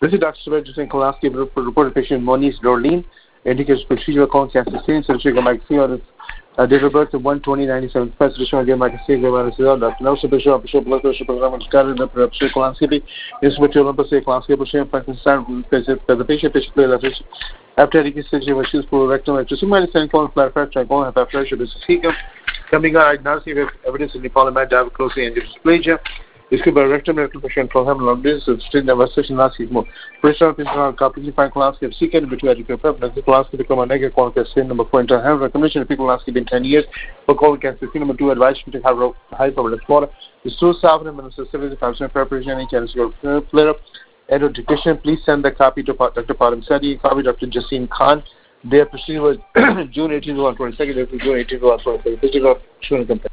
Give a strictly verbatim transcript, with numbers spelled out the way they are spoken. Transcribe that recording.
This is Doctor Subhash Hussain Kolaski, reported patient Moniz Dorleen, indicates procedural colon cancer screening, surgical microphone, uh, date of birth of one twenty ninety-seven, special additional again, microphone, Doctor Nelson Bishop, Bishop, blood pressure, program, Scotland, the procedural colonoscopy, is with your Olympus, colonoscopy, patient, Frankenstein, the patient, patient, play the patient, after education, which is for rectum, which is humanitarian colon, flat fracture, colon, hyperplasia, this is Hegel, coming out, diagnostic evidence in the polymer, diabetology, and dysplasia. This could be a rectum, rectal patient, for having long distance, of strain, never session, last week more. First round, completely fine colonoscopy, second, between educated preference, colonoscopy become a negative colon cancer, number four, in have recommendation of people colonoscopy in ten years, for colon cancer, number two, advice to have high prevalence water. The stool softening, minister seventy-five percent preparation, any chance to flare up, education, please send the copy to Doctor Padam Sadi, copy Doctor Jaseen Khan. Their procedure was June eighteenth to twenty-second, June eighteenth to twenty-second.